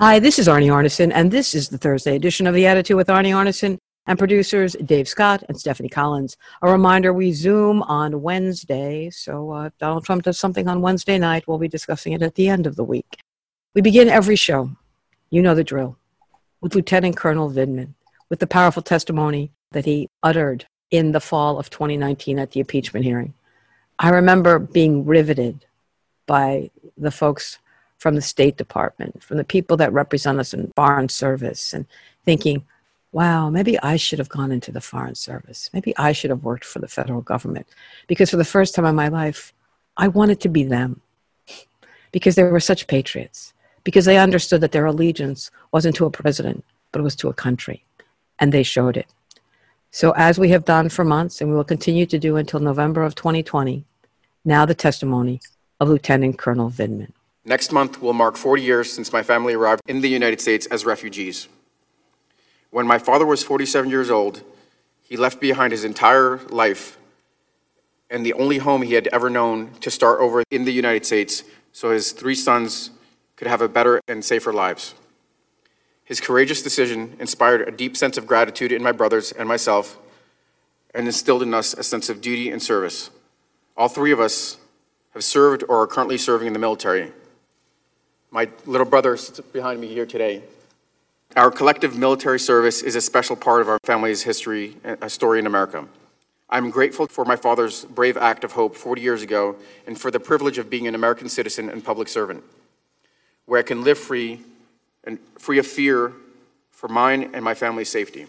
Hi, this is Arnie Arneson, and this is the Thursday edition of The Attitude with Arnie Arneson and producers Dave Scott and Stephanie Collins. A reminder, we Zoom on Wednesday, so if Donald Trump does something on Wednesday night, we'll be discussing it at the end of the week. We begin every show, you know the drill, with Lieutenant Colonel Vindman, with the powerful testimony that he uttered in the fall of 2019 at the impeachment hearing. I remember being riveted by the folks from the State Department, from the people that represent us in Foreign Service, and thinking, wow, maybe I should have gone into the Foreign Service. Maybe I should have worked for the federal government. Because for the first time in my life, I wanted to be them. Because they were such patriots. Because they understood that their allegiance wasn't to a president, but it was to a country. And they showed it. So as we have done for months, and we will continue to do until November of 2020, now the testimony of Lieutenant Colonel Vindman. Next month will mark 40 years since my family arrived in the United States as refugees. When my father was 47 years old, he left behind his entire life and the only home he had ever known to start over in the United States so his 3 sons could have a better and safer lives. His courageous decision inspired a deep sense of gratitude in my brothers and myself and instilled in us a sense of duty and service. All 3 of us have served or are currently serving in the military. My little brother sits behind me here today. Our collective military service is a special part of our family's history, a story in America. I'm grateful for my father's brave act of hope 40 years ago and for the privilege of being an American citizen and public servant, where I can live free of fear for mine and my family's safety.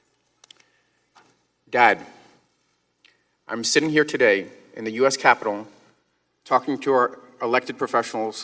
Dad, I'm sitting here today in the U.S. Capitol talking to our elected professionals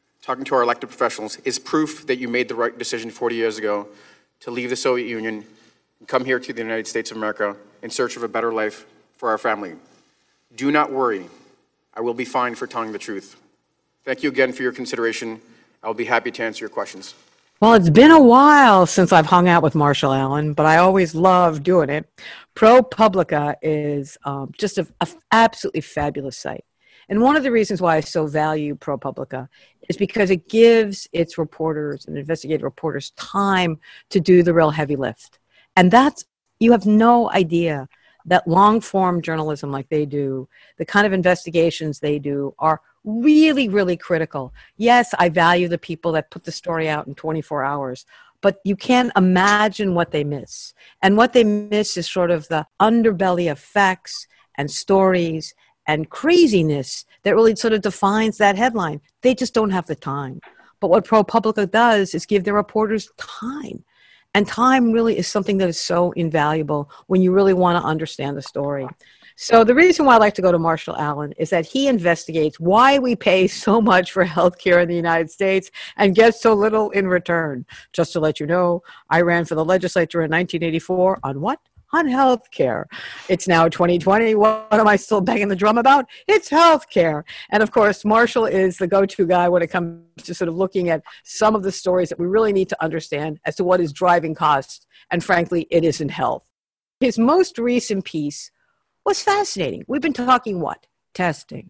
is proof that you made the right decision 40 years ago to leave the Soviet Union and come here to the United States of America in search of a better life for our family. Do not worry. I will be fine for telling the truth. Thank you again for your consideration. I'll be happy to answer your questions. Well, it's been a while since I've hung out with Marshall Allen, but I always love doing it. ProPublica is just an absolutely fabulous site. And one of the reasons why I so value ProPublica is because it gives its reporters and investigative reporters time to do the real heavy lift. And you have no idea that long-form journalism like they do, the kind of investigations they do are really, really critical. Yes, I value the people that put the story out in 24 hours, but you can't imagine what they miss. And what they miss is sort of the underbelly of facts and stories and craziness that really sort of defines that headline. They just don't have the time. But what ProPublica does is give their reporters time. And time really is something that is so invaluable when you really want to understand the story. So the reason why I like to go to Marshall Allen is that he investigates why we pay so much for healthcare in the United States and get so little in return. Just to let you know, I ran for the legislature in 1984 on what? On healthcare. It's now 2020. What am I still banging the drum about? It's healthcare. And of course, Marshall is the go-to guy when it comes to sort of looking at some of the stories that we really need to understand as to what is driving costs. And frankly, it isn't health. His most recent piece was fascinating. We've been talking what? Testing.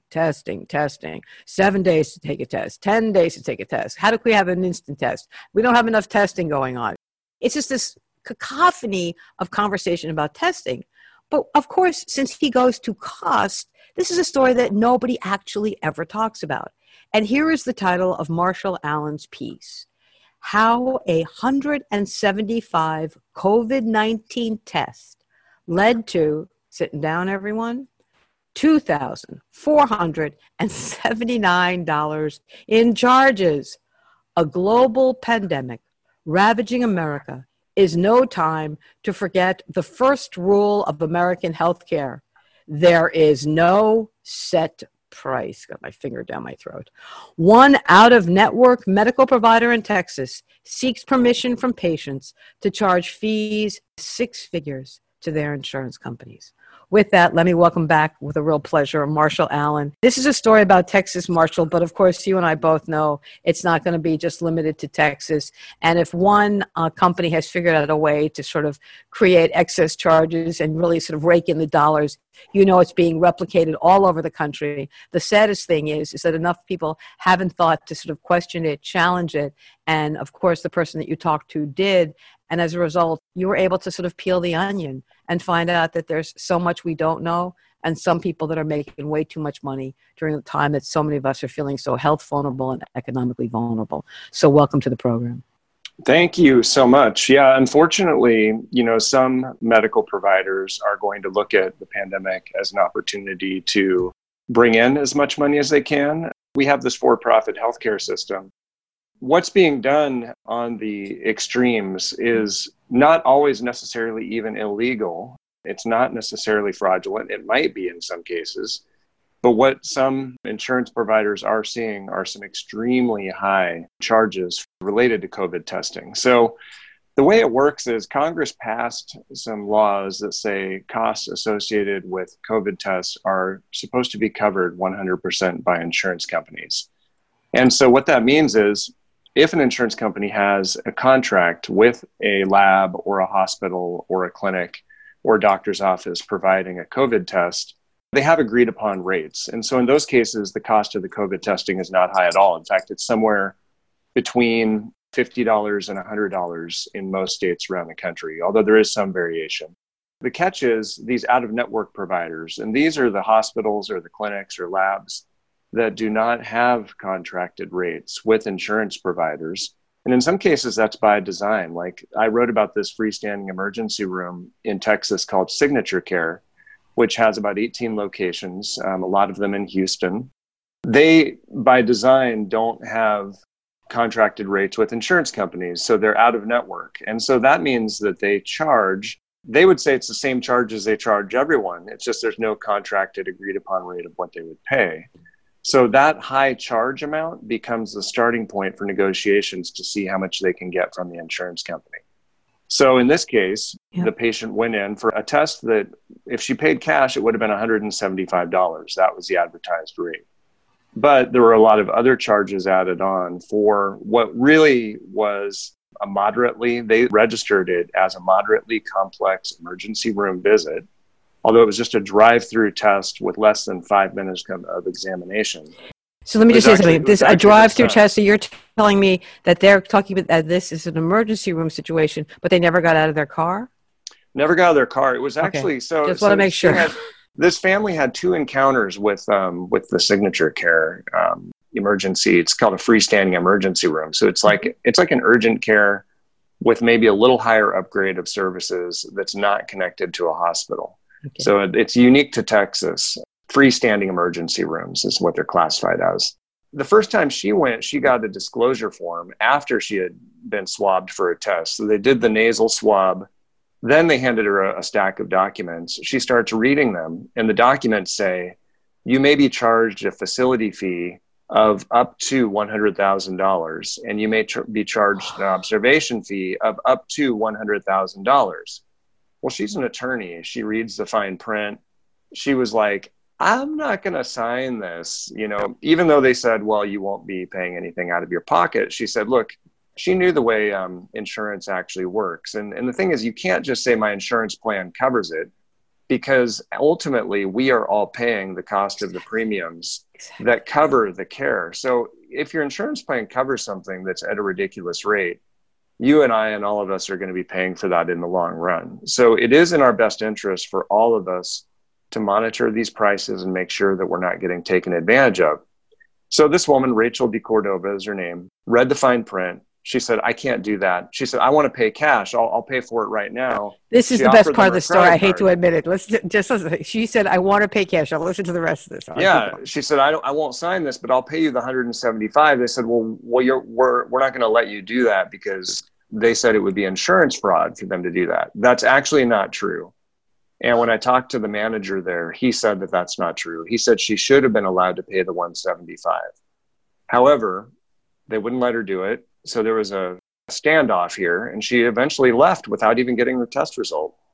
7 days to take a test, 10 days to take a test. How do we have an instant test? We don't have enough testing going on. It's just this cacophony of conversation about testing. But of course, since he goes to cost, this is a story that nobody actually ever talks about. And here is the title of Marshall Allen's piece: How a 175 COVID-19 test led to, sitting down everyone, $2,479 in charges. A global pandemic ravaging America is no time to forget the first rule of American healthcare. There is no set price. Got my finger down my throat. One out-of-network medical provider in Texas seeks permission from patients to charge fees 6 figures to their insurance companies. with that, let me welcome back with a real pleasure, Marshall Allen. This is a story about Texas, Marshall, but of course, you and I both know it's not going to be just limited to Texas. And if one company has figured out a way to sort of create excess charges and really sort of rake in the dollars, you know it's being replicated all over the country. The saddest thing is that enough people haven't thought to sort of question it, challenge it. And of course, the person that you talked to did. And as a result, you were able to sort of peel the onion and find out that there's so much we don't know, and some people that are making way too much money during the time that so many of us are feeling so health vulnerable and economically vulnerable. So welcome to the program. Thank you so much. Yeah, unfortunately, some medical providers are going to look at the pandemic as an opportunity to bring in as much money as they can. We have this for-profit healthcare system. What's being done on the extremes is not always necessarily even illegal. It's not necessarily fraudulent. It might be in some cases. But what some insurance providers are seeing are some extremely high charges related to COVID testing. So the way it works is Congress passed some laws that say costs associated with COVID tests are supposed to be covered 100% by insurance companies. And so what that means is if an insurance company has a contract with a lab or a hospital or a clinic or a doctor's office providing a COVID test, they have agreed upon rates. And so in those cases, the cost of the COVID testing is not high at all. In fact, it's somewhere between $50 and $100 in most states around the country, although there is some variation. The catch is these out-of-network providers, and these are the hospitals or the clinics or labs that do not have contracted rates with insurance providers. And in some cases, that's by design. Like I wrote about this freestanding emergency room in Texas called Signature Care, which has about 18 locations, a lot of them in Houston. They, by design, don't have contracted rates with insurance companies, so they're out of network. And so that means that they would say it's the same charges they charge everyone. It's just there's no contracted agreed upon rate of what they would pay. So that high charge amount becomes the starting point for negotiations to see how much they can get from the insurance company. So in this case, the patient went in for a test that if she paid cash, it would have been $175. That was the advertised rate. But there were a lot of other charges added on for what really was they registered it as a moderately complex emergency room visit, although it was just a drive-through test with less than 5 minutes of examination. So let me just say something. This a drive-through test. So you're telling me that they're talking about that this is an emergency room situation, but they never got out of their car? Never got out of their car. It was actually Just want to make sure. This family had 2 encounters with the Signature Care emergency. It's called a freestanding emergency room. So it's like an urgent care with maybe a little higher upgrade of services that's not connected to a hospital. Okay. So it's unique to Texas. Freestanding emergency rooms is what they're classified as. The first time she went, she got a disclosure form after she had been swabbed for a test. So they did the nasal swab. Then they handed her a stack of documents. She starts reading them, and the documents say, you may be charged a facility fee of up to $100,000, and you may be charged an observation fee of up to $100,000. Well, she's an attorney. She reads the fine print. She was like, I'm not going to sign this, even though they said, well, you won't be paying anything out of your pocket. She said, look, she knew the way insurance actually works. And the thing is, you can't just say my insurance plan covers it, because ultimately we are all paying the cost of the premiums that cover the care. So if your insurance plan covers something that's at a ridiculous rate, you and I and all of us are going to be paying for that in the long run. So it is in our best interest for all of us to monitor these prices and make sure that we're not getting taken advantage of. So this woman, Rachel DeCordova is her name, read the fine print. She said, I can't do that. She said, I want to pay cash. I'll pay for it right now. This is the best part of the story. I hate to admit it. Let's just listen. She said, I want to pay cash. I'll listen to the rest of this. She said, I won't sign this, but I'll pay you the $175. They said, well, we're not going to let you do that, because they said it would be insurance fraud for them to do that. That's actually not true. And when I talked to the manager there, he said that that's not true. He said she should have been allowed to pay the $175. However, they wouldn't let her do it. So there was a standoff here, and she eventually left without even getting her test result.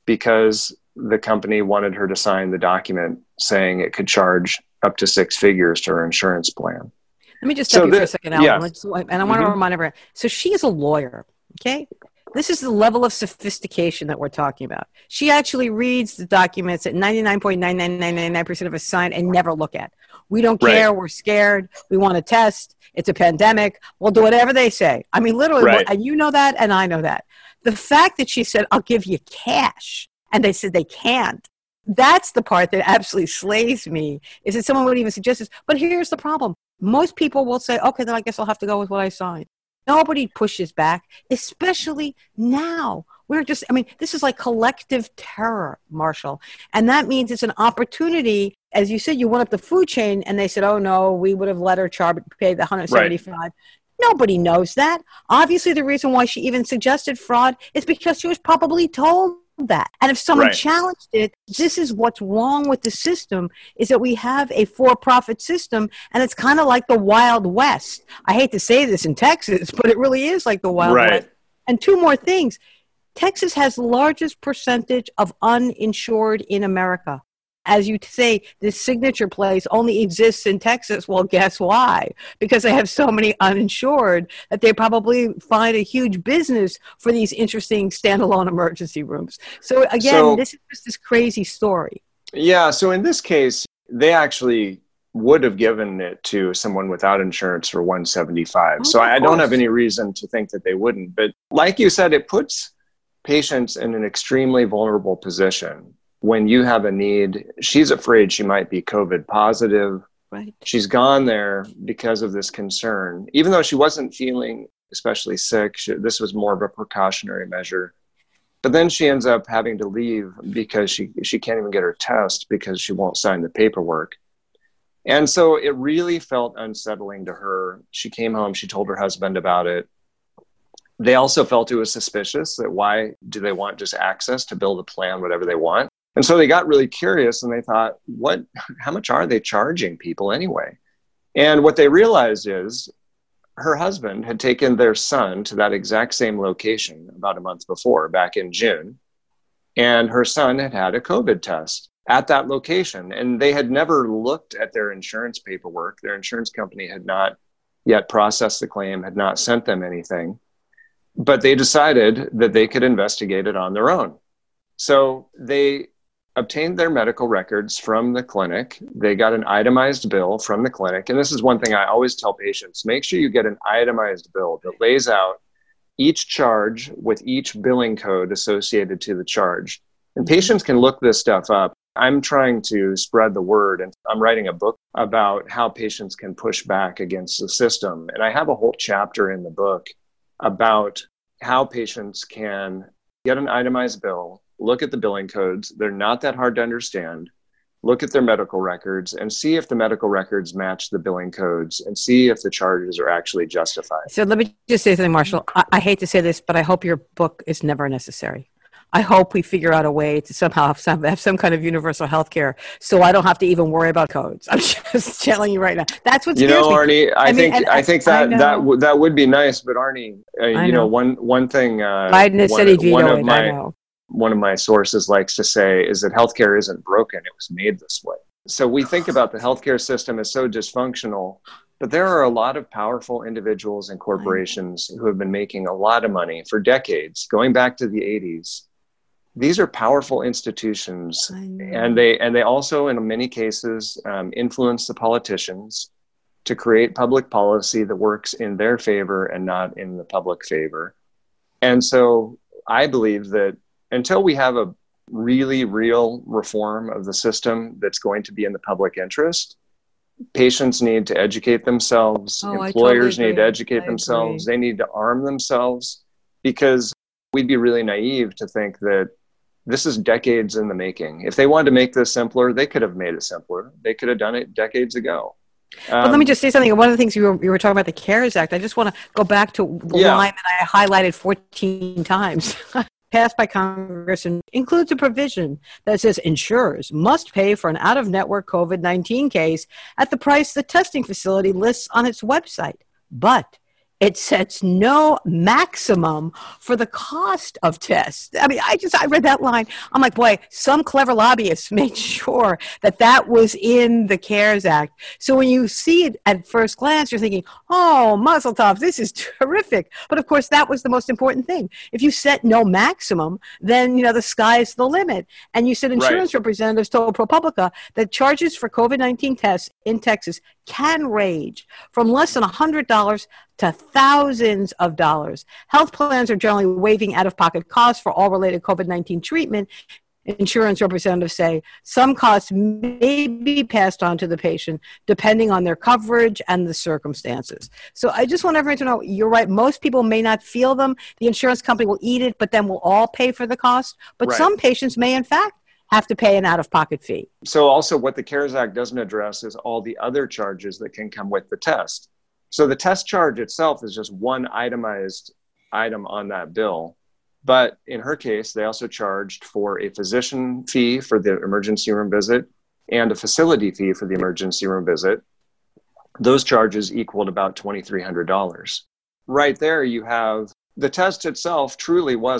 because the company wanted her to sign the document saying it could charge up to 6 figures to her insurance plan. Let me just stop you for a second, Alan. Yeah. And I want to remind everyone. So she is a lawyer, okay? This is the level of sophistication that we're talking about. She actually reads the documents that 99.99999% of us sign and never look at. We don't care. Right. We're scared. We want to test. It's a pandemic. We'll do whatever they say. I mean, literally, and you know that, and I know that. The fact that she said, I'll give you cash, and they said they can't, that's the part that absolutely slays me, is that someone would even suggest this. But here's the problem. Most people will say, okay, then I guess I'll have to go with what I signed. Nobody pushes back, especially now. This is like collective terror, Marshall. And that means it's an opportunity. As you said, you went up the food chain and they said, oh no, we would have let her pay the 175. Right. Nobody knows that. Obviously, the reason why she even suggested fraud is because she was probably told that. And if someone challenged it, this is what's wrong with the system, is that we have a for-profit system, and it's kind of like the Wild West. I hate to say this in Texas, but it really is like the Wild West. And two more things. Texas has the largest percentage of uninsured in America. As you say, this signature place only exists in Texas. Well, guess why? Because they have so many uninsured that they probably find a huge business for these interesting standalone emergency rooms. So again, this is just this crazy story. Yeah. So in this case, they actually would have given it to someone without insurance for $175. So I don't have any reason to think that they wouldn't. But like you said, it puts patients in an extremely vulnerable position. When you have a need, she's afraid she might be COVID positive. Right. She's gone there because of this concern. Even though she wasn't feeling especially sick, this was more of a precautionary measure. But then she ends up having to leave because she can't even get her test because she won't sign the paperwork. And so it really felt unsettling to her. She came home, she told her husband about it. They also felt it was suspicious that why do they want just access to build a plan, whatever they want? And so they got really curious and they thought, how much are they charging people anyway? And what they realized is her husband had taken their son to that exact same location about a month before, back in June. And her son had had a COVID test at that location. And they had never looked at their insurance paperwork. Their insurance company had not yet processed the claim, had not sent them anything. But they decided that they could investigate it on their own. So they obtained their medical records from the clinic. They got an itemized bill from the clinic. And this is one thing I always tell patients, make sure you get an itemized bill that lays out each charge with each billing code associated to the charge. And patients can look this stuff up. I'm trying to spread the word, and I'm writing a book about how patients can push back against the system. And I have a whole chapter in the book about how patients can get an itemized bill, look at the billing codes. They're not that hard to understand. Look at their medical records and see if the medical records match the billing codes and see if the charges are actually justified. So let me just say something, Marshall. I hate to say this, but I hope your book is never necessary. I hope we figure out a way to somehow have some kind of universal health care so I don't have to even worry about codes. I'm just telling you right now. That's what scares me. Arnie, I think that would be nice, but Arnie, one thing Biden said he'd veto it, I know. One of my sources likes to say is that healthcare isn't broken, it was made this way. So we think about the healthcare system as so dysfunctional, but there are a lot of powerful individuals and corporations who have been making a lot of money for decades, going back to the 80s. These are powerful institutions, and they also, in many cases, influence the politicians to create public policy that works in their favor and not in the public favor. And so I believe that until we have a really real reform of the system that's going to be in the public interest, patients need to educate themselves, employers need to educate themselves, they need to arm themselves, because we'd be really naive to think that this is decades in the making. If they wanted to make this simpler, they could have made it simpler. They could have done it decades ago. But let me just say something. One of the things you were talking about, the CARES Act, I just want to go back to the line that I highlighted 14 times. Passed by Congress and includes a provision that says insurers must pay for an out-of-network COVID-19 case at the price the testing facility lists on its website. But it sets no maximum for the cost of tests. I mean, I read that line. I'm like, boy, some clever lobbyists made sure that that was in the CARES Act. So when you see it at first glance, you're thinking, oh, Mazel tov, this is terrific. But of course, that was the most important thing. If you set no maximum, then, the sky's the limit. And you said insurance representatives told ProPublica that charges for COVID-19 tests in Texas can range from less than $100 to thousands of dollars. Health plans are generally waiving out-of-pocket costs for all related COVID-19 treatment. Insurance representatives say some costs may be passed on to the patient depending on their coverage and the circumstances. So I just want everyone to know, you're right, most people may not feel them. The insurance company will eat it, but then we'll all pay for the cost. But some patients may, in fact, have to pay an out-of-pocket fee. So also what the CARES Act doesn't address is all the other charges that can come with the test. So the test charge itself is just one itemized item on that bill. But in her case, they also charged for a physician fee for the emergency room visit and a facility fee for the emergency room visit. Those charges equaled about $2,300. Right there, you have the test itself truly was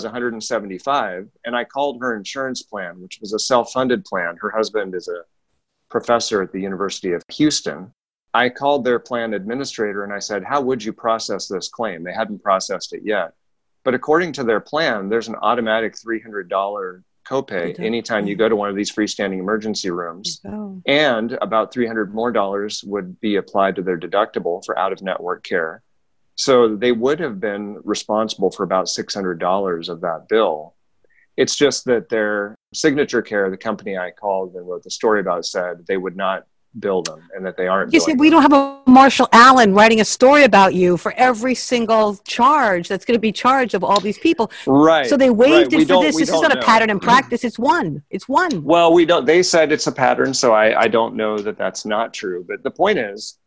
$175. And I called her insurance plan, which was a self-funded plan. Her husband is a professor at the University of Houston. I called their plan administrator and I said, how would you process this claim? They hadn't processed it yet. But according to their plan, there's an automatic $300 copay anytime you go to one of these freestanding emergency rooms. And about $300 more would be applied to their deductible for out-of-network care. So they would have been responsible for about $600 of that bill. It's just that their Signature Care, the company I called and wrote the story about, said they would not bill them and that they aren't. You see, we don't have a Marshall Allen writing a story about you for every single charge that's going to be charged of all these people. Right. So they waived it for this. This is not a pattern in practice. It's one. It's one. Well, we don't. They said it's a pattern, so I don't know that that's not true. But the point is,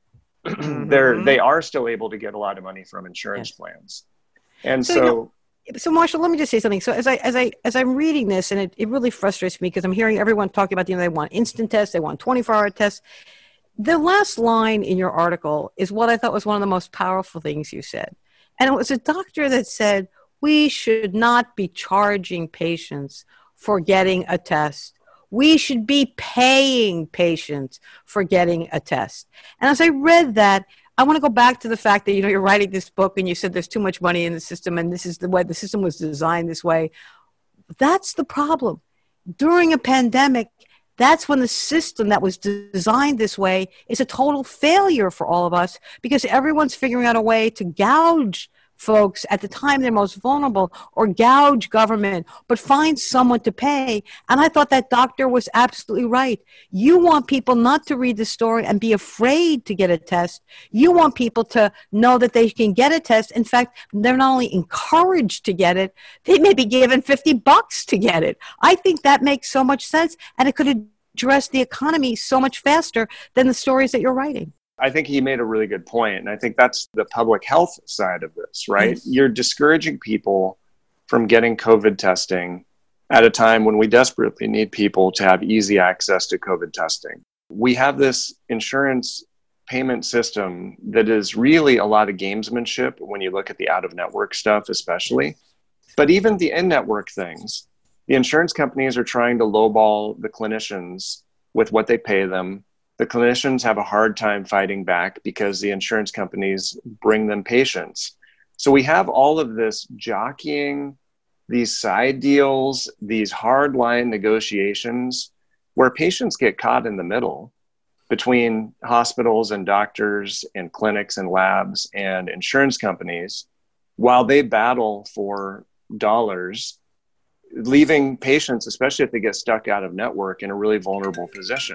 they are still able to get a lot of money from insurance plans, and so. So Marshall, let me just say something. So as I'm reading this, and it really frustrates me because I'm hearing everyone talking about, they want instant tests, they want 24-hour tests. The last line in your article is what I thought was one of the most powerful things you said. And it was a doctor that said, we should not be charging patients for getting a test. We should be paying patients for getting a test. And as I read that, I want to go back to the fact that, you're writing this book and you said there's too much money in the system and this is the way the system was designed this way. That's the problem. During a pandemic, that's when the system that was designed this way is a total failure for all of us because everyone's figuring out a way to gouge folks at the time they're most vulnerable or gouge government, but find someone to pay. And I thought that doctor was absolutely right. You want people not to read the story and be afraid to get a test. You want people to know that they can get a test. In fact, they're not only encouraged to get it, they may be given $50 to get it. I think that makes so much sense, and it could address the economy so much faster than the stories that you're writing. I think he made a really good point. And I think that's the public health side of this, right? Yes. You're discouraging people from getting COVID testing at a time when we desperately need people to have easy access to COVID testing. We have this insurance payment system that is really a lot of gamesmanship when you look at the out-of-network stuff, especially. But even the in-network things, the insurance companies are trying to lowball the clinicians with what they pay them. The clinicians have a hard time fighting back because the insurance companies bring them patients. So we have all of this jockeying, these side deals, these hardline negotiations where patients get caught in the middle between hospitals and doctors and clinics and labs and insurance companies while they battle for dollars, leaving patients, especially if they get stuck out of network, in a really vulnerable position.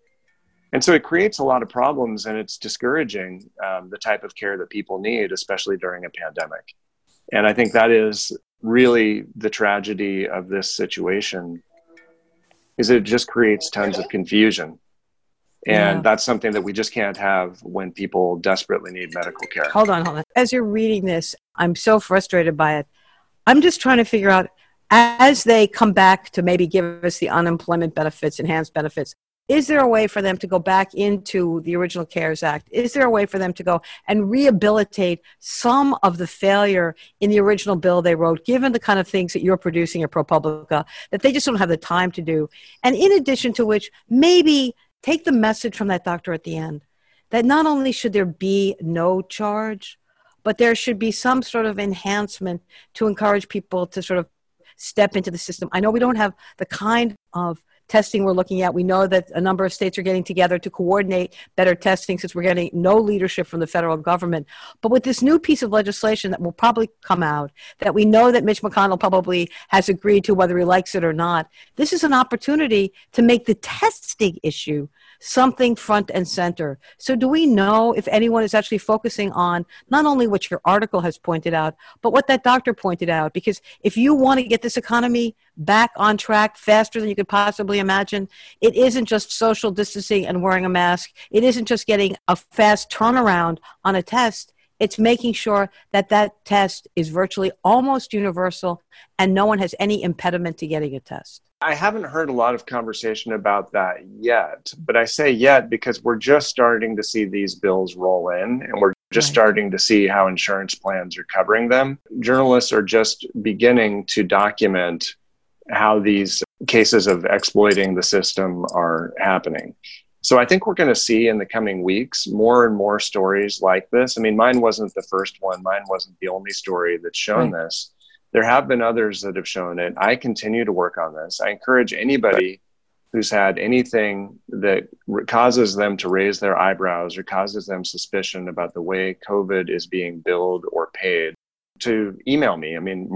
And so it creates a lot of problems, and it's discouraging the type of care that people need, especially during a pandemic. And I think that is really the tragedy of this situation, is it just creates tons of confusion. And that's something that we just can't have when people desperately need medical care. Hold on. As you're reading this, I'm so frustrated by it. I'm just trying to figure out, as they come back to maybe give us the unemployment benefits, enhanced benefits, Is there a way for them to go back into the original CARES Act? Is there a way for them to go and rehabilitate some of the failure in the original bill they wrote, given the kind of things that you're producing at ProPublica, that they just don't have the time to do? And in addition to which, maybe take the message from that doctor at the end, that not only should there be no charge, but there should be some sort of enhancement to encourage people to sort of step into the system. I know we don't have the kind of testing we're looking at. We know that a number of states are getting together to coordinate better testing since we're getting no leadership from the federal government. But with this new piece of legislation that will probably come out, that we know that Mitch McConnell probably has agreed to whether he likes it or not, this is an opportunity to make the testing issue something front and center. So do we know if anyone is actually focusing on not only what your article has pointed out, but what that doctor pointed out? Because if you want to get this economy back on track faster than you could possibly imagine, it isn't just social distancing and wearing a mask. It isn't just getting a fast turnaround on a test. It's making sure that that test is virtually almost universal and no one has any impediment to getting a test. I haven't heard a lot of conversation about that yet, but I say yet because we're just starting to see these bills roll in, and we're just starting to see how insurance plans are covering them. Journalists are just beginning to document how these cases of exploiting the system are happening. So I think we're going to see in the coming weeks more and more stories like this. I mean, mine wasn't the first one. Mine wasn't the only story that's shown this. There have been others that have shown it. I continue to work on this. I encourage anybody who's had anything that causes them to raise their eyebrows or causes them suspicion about the way COVID is being billed or paid to email me. I mean,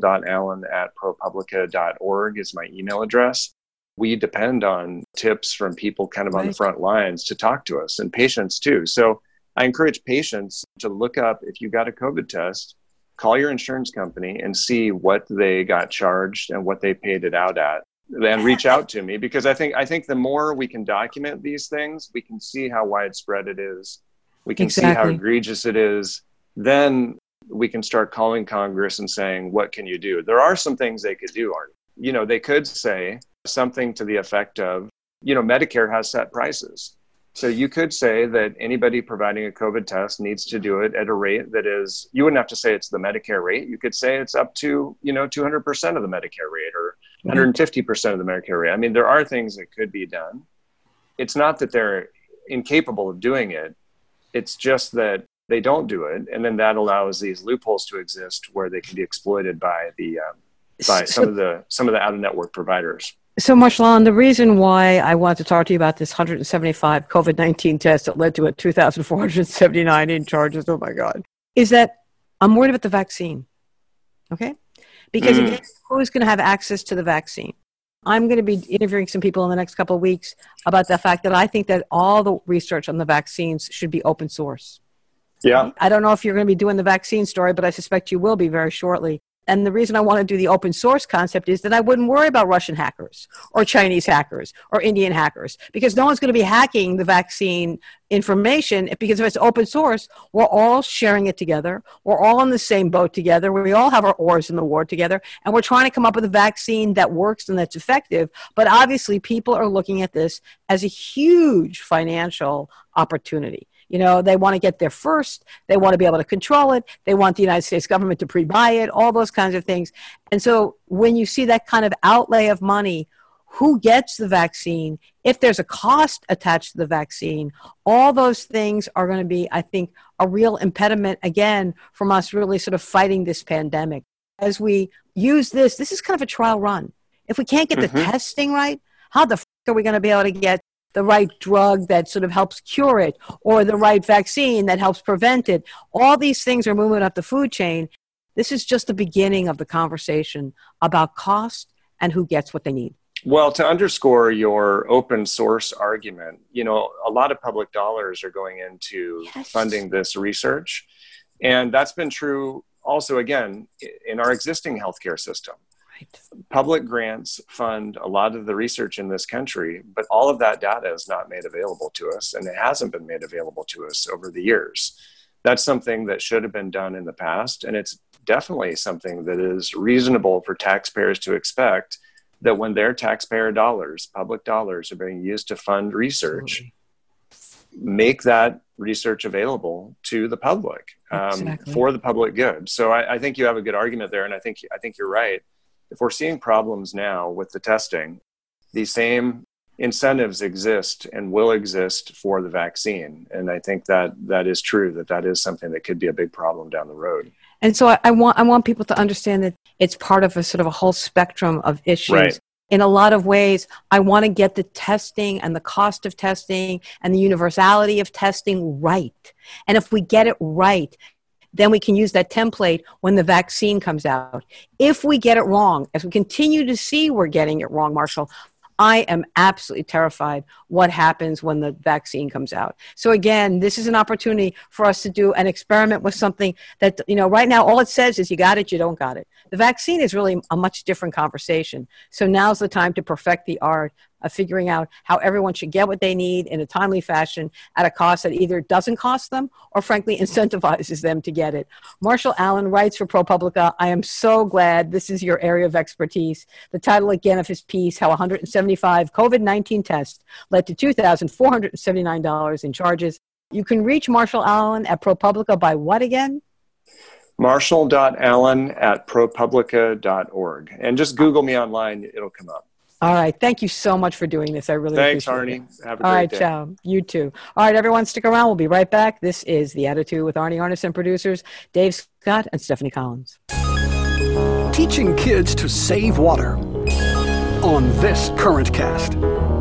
marshall.allen@propublica.org is my email address. We depend on tips from people kind of on the front lines to talk to us, and patients too. So I encourage patients to look up, if you got a COVID test, call your insurance company and see what they got charged and what they paid it out at. Then reach out to me, because I think the more we can document these things, we can see how widespread it is. We can see how egregious it is. Then we can start calling Congress and saying, what can you do? There are some things they could do, Art. You know, they could say something to the effect of, you know, Medicare has set prices. So you could say that anybody providing a COVID test needs to do it at a rate that is, you wouldn't have to say it's the Medicare rate. You could say it's up to, 200% of the Medicare rate or 150% of the Medicare rate. I mean, there are things that could be done. It's not that they're incapable of doing it. It's just that they don't do it. And then that allows these loopholes to exist where they can be exploited by some of the out-of-network providers. So, Marshall Allen, the reason why I wanted to talk to you about this 175 COVID-19 test that led to a 2,479 in charges, oh my God, is that I'm worried about the vaccine, okay? Because again, who's going to have access to the vaccine? I'm going to be interviewing some people in the next couple of weeks about the fact that I think that all the research on the vaccines should be open source. Yeah. I don't know if you're going to be doing the vaccine story, but I suspect you will be very shortly. And the reason I want to do the open source concept is that I wouldn't worry about Russian hackers or Chinese hackers or Indian hackers, because no one's going to be hacking the vaccine information, because if it's open source, we're all sharing it together. We're all in the same boat together. We all have our oars in the war together, and we're trying to come up with a vaccine that works and that's effective. But obviously, people are looking at this as a huge financial opportunity. You know, they want to get there first. They want to be able to control it. They want the United States government to pre-buy it, all those kinds of things. And so when you see that kind of outlay of money, who gets the vaccine, if there's a cost attached to the vaccine, all those things are going to be, I think, a real impediment, again, from us really sort of fighting this pandemic. As we use this is kind of a trial run. If we can't get the testing right, how the are we going to be able to get the right drug that sort of helps cure it, or the right vaccine that helps prevent it? All these things are moving up the food chain. This is just the beginning of the conversation about cost and who gets what they need. Well, to underscore your open source argument, you know, a lot of public dollars are going into funding this research. And that's been true also, again, in our existing healthcare system. Public grants fund a lot of the research in this country, but all of that data is not made available to us, and it hasn't been made available to us over the years. That's something that should have been done in the past, and it's definitely something that is reasonable for taxpayers to expect that when their taxpayer dollars, public dollars, are being used to fund research, make that research available to the public for the public good. So I think you have a good argument there. And I think you're right. If we're seeing problems now with the testing, these same incentives exist and will exist for the vaccine. And I think that is true, that is something that could be a big problem down the road. And so I want people to understand that it's part of a sort of a whole spectrum of issues. Right. In a lot of ways, I want to get the testing and the cost of testing and the universality of testing right. And if we get it right, then we can use that template when the vaccine comes out. If we get it wrong, as we continue to see we're getting it wrong, Marshall, I am absolutely terrified what happens when the vaccine comes out. So again, this is an opportunity for us to do an experiment with something that, right now all it says is you got it, you don't got it. The vaccine is really a much different conversation. So now's the time to perfect the art of figuring out how everyone should get what they need in a timely fashion at a cost that either doesn't cost them or frankly incentivizes them to get it. Marshall Allen writes for ProPublica. I am so glad this is your area of expertise. The title again of his piece, How 175 COVID-19 Tests Led to $2,479 in charges. You can reach Marshall Allen at ProPublica by what again? Marshall.allen@propublica.org. And just Google me online, it'll come up. All right. Thank you so much for doing this. I really appreciate Arnie. it. Have a great day. All right, ciao. You too. All right, everyone, stick around. We'll be right back. This is The Attitude with Arnie Arnesen, producers Dave Scott and Stephanie Collins. Teaching kids to save water on this Current Cast.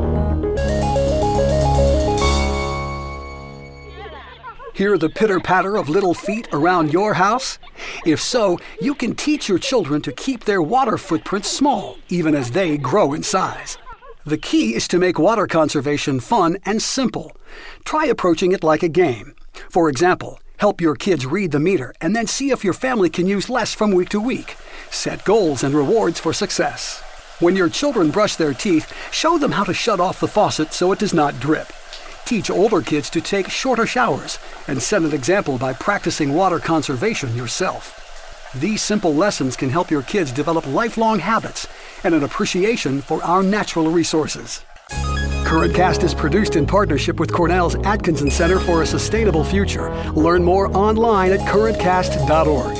Hear the pitter-patter of little feet around your house? If so, you can teach your children to keep their water footprints small, even as they grow in size. The key is to make water conservation fun and simple. Try approaching it like a game. For example, help your kids read the meter and then see if your family can use less from week to week. Set goals and rewards for success. When your children brush their teeth, show them how to shut off the faucet so it does not drip. Teach older kids to take shorter showers and set an example by practicing water conservation yourself. These simple lessons can help your kids develop lifelong habits and an appreciation for our natural resources. Current Cast is produced in partnership with Cornell's Atkinson Center for a Sustainable Future. Learn more online at currentcast.org.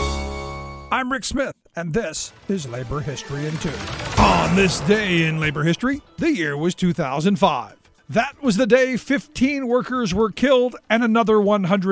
I'm Rick Smith, and this is Labor History in 2. On this day in labor history, the year was 2005. That was the day 15 workers were killed and another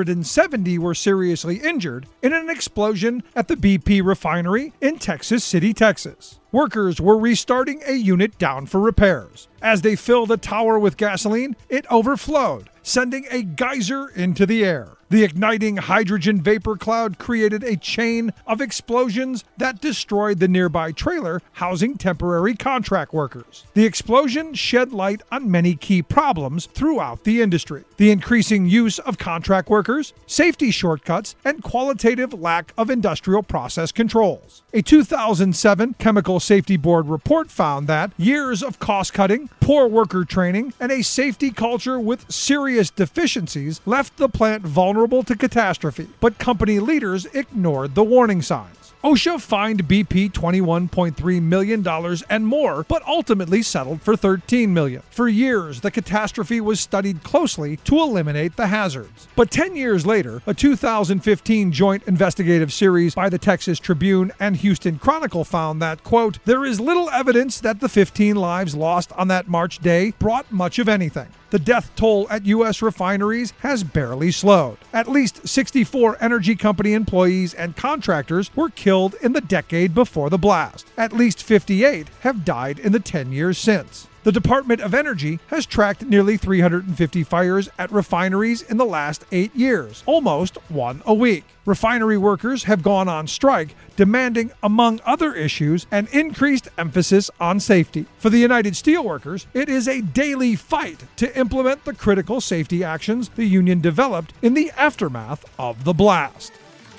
170 were seriously injured in an explosion at the BP refinery in Texas City, Texas. Workers were restarting a unit down for repairs. As they filled a tower with gasoline, it overflowed, sending a geyser into the air. The igniting hydrogen vapor cloud created a chain of explosions that destroyed the nearby trailer housing temporary contract workers. The explosion shed light on many key problems throughout the industry: the increasing use of contract workers, safety shortcuts, and qualitative lack of industrial process controls. A 2007 Chemical Safety Board report found that years of cost-cutting, poor worker training, and a safety culture with serious deficiencies left the plant vulnerable to catastrophe, but company leaders ignored the warning signs. OSHA fined BP $21.3 million and more, but ultimately settled for $13 million. For years, the catastrophe was studied closely to eliminate the hazards. But 10 years later, a 2015 joint investigative series by the Texas Tribune and Houston Chronicle found that, quote, there is little evidence that the 15 lives lost on that March day brought much of anything. The death toll at U.S. refineries has barely slowed. At least 64 energy company employees and contractors were killed in the decade before the blast. At least 58 have died in the 10 years since. The Department of Energy has tracked nearly 350 fires at refineries in the last 8 years, almost one a week. Refinery workers have gone on strike, demanding, among other issues, an increased emphasis on safety. For the United Steelworkers, it is a daily fight to implement the critical safety actions the union developed in the aftermath of the blast.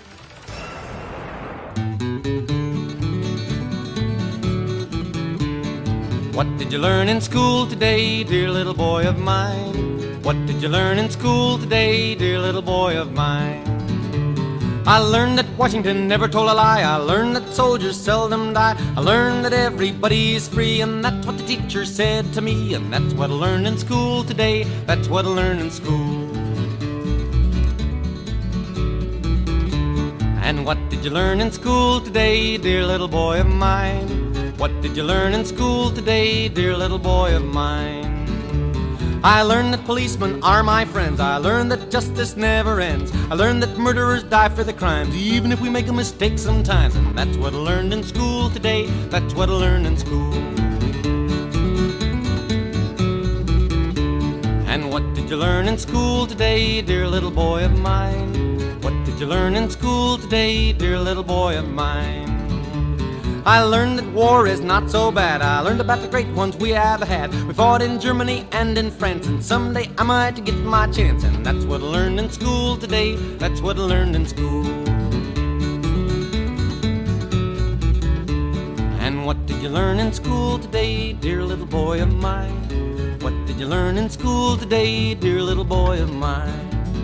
What did you learn in school today, dear little boy of mine? What did you learn in school today, dear little boy of mine? I learned that Washington never told a lie. I learned that soldiers seldom die. I learned that everybody's free, and that's what the teacher said to me. And that's what I learned in school today. That's what I learned in school. And what did you learn in school today, dear little boy of mine? What did you learn in school today, dear little boy of mine? I learned that policemen are my friends. I learned that justice never ends. I learned that murderers die for their crimes, even if we make a mistake sometimes. And that's what I learned in school today. That's what I learned in school. And what did you learn in school today, dear little boy of mine? What did you learn in school today, dear little boy of mine? I learned that war is not so bad. I learned about the great ones we have had. We fought in Germany and in France, and someday I might get my chance. And that's what I learned in school today. That's what I learned in school. And what did you learn in school today, dear little boy of mine? What did you learn in school today, dear little boy of mine?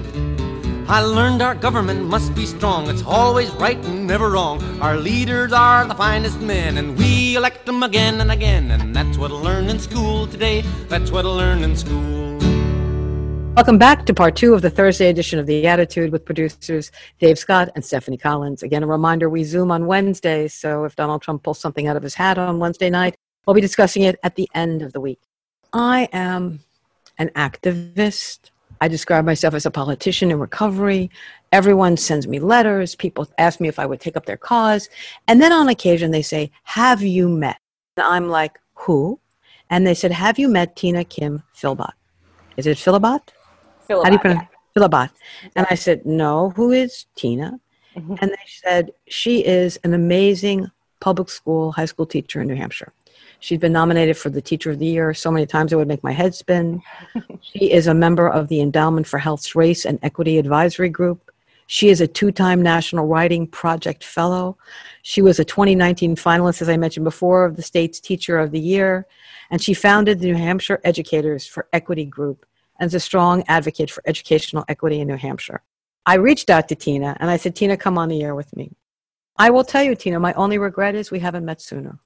I learned our government must be strong. It's always right and never wrong. Our leaders are the finest men, and we elect them again and again. And that's what I learned in school today. That's what I learned in school. Welcome back to part 2 of the Thursday edition of The Attitude with producers Dave Scott and Stephanie Collins. Again, a reminder, we Zoom on Wednesdays, so if Donald Trump pulls something out of his hat on Wednesday night, we'll be discussing it at the end of the week. I am an activist. I describe myself as a politician in recovery. Everyone sends me letters. People ask me if I would take up their cause. And then on occasion they say, have you met? And I'm like, who? And they said, have you met Tina Kim Philbot? Is it Philbot? Philbot, How do you pronounce it? yeah. Philbot. And I said, no, who is Tina? Mm-hmm. And they said, she is an amazing public school, high school teacher in New Hampshire. She's been nominated for the Teacher of the Year so many times it would make my head spin. She is a member of the Endowment for Health's Race and Equity Advisory Group. She is a 2-time National Writing Project Fellow. She was a 2019 finalist, as I mentioned before, of the state's Teacher of the Year. And she founded the New Hampshire Educators for Equity Group and is a strong advocate for educational equity in New Hampshire. I reached out to Tina and I said, Tina, come on the air with me. I will tell you, Tina, my only regret is we haven't met sooner.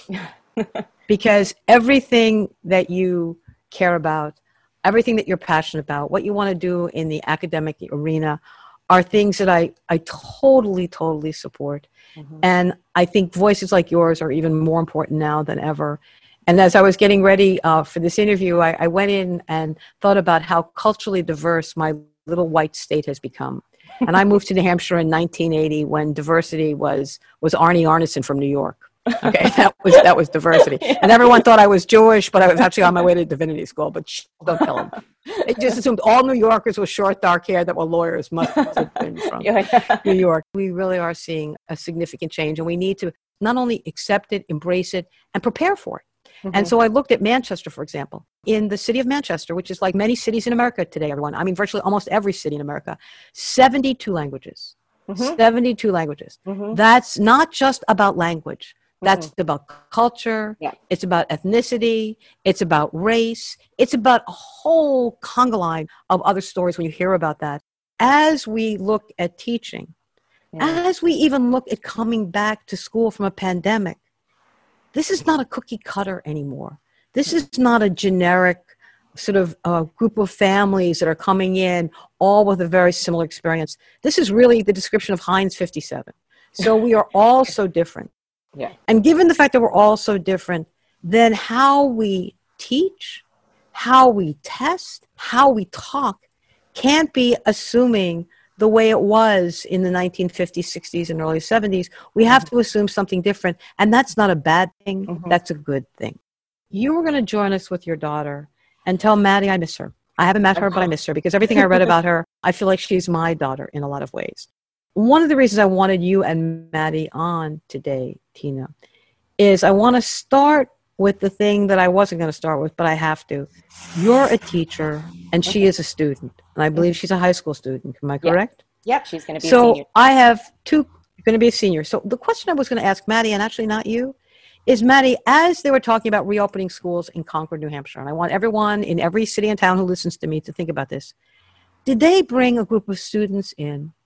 Because everything that you care about, everything that you're passionate about, what you want to do in the academic arena are things that I totally support. Mm-hmm. And I think voices like yours are even more important now than ever. And as I was getting ready for this interview, I went in and thought about how culturally diverse my little white state has become. And I moved to New Hampshire in 1980 when diversity was Arnie Arneson from New York. Okay, that was diversity. And everyone thought I was Jewish, but I was actually on my way to divinity school, but don't tell them. They just assumed all New Yorkers with short, dark hair that were lawyers must have been from New York. We really are seeing a significant change, and we need to not only accept it, embrace it, and prepare for it. Mm-hmm. And so I looked at Manchester, for example. In the city of Manchester, which is like many cities in America today, everyone, I mean, virtually almost every city in America, 72 languages. Mm-hmm. 72 languages. Mm-hmm. That's not just about language. That's mm-hmm. about culture. Yeah. It's about ethnicity. It's about race. It's about a whole conga line of other stories when you hear about that. As we look at teaching, as we even look at coming back to school from a pandemic, this is not a cookie cutter anymore. This is not a generic sort of group of families that are coming in all with a very similar experience. This is really the description of Heinz 57. So we are all so different. Yeah. And given the fact that we're all so different, then how we teach, how we test, how we talk can't be assuming the way it was in the 1950s, 60s, and early 70s. We have to assume something different. And that's not a bad thing. Mm-hmm. That's a good thing. You were going to join us with your daughter and tell Maddie I miss her. I haven't met her, but I miss her because everything I read about her, I feel like she's my daughter in a lot of ways. One of the reasons I wanted you and Maddie on today, Tina, is I want to start with the thing that I wasn't going to start with, but I have to. You're a teacher, and she is a student. And I believe she's a high school student. Am I correct? Yep, she's going to be a senior. So I have two, you're going to be a senior. So the question I was going to ask Maddie, and actually not you, is Maddie, as they were talking about reopening schools in Concord, New Hampshire, and I want everyone in every city and town who listens to me to think about this, did they bring a group of students in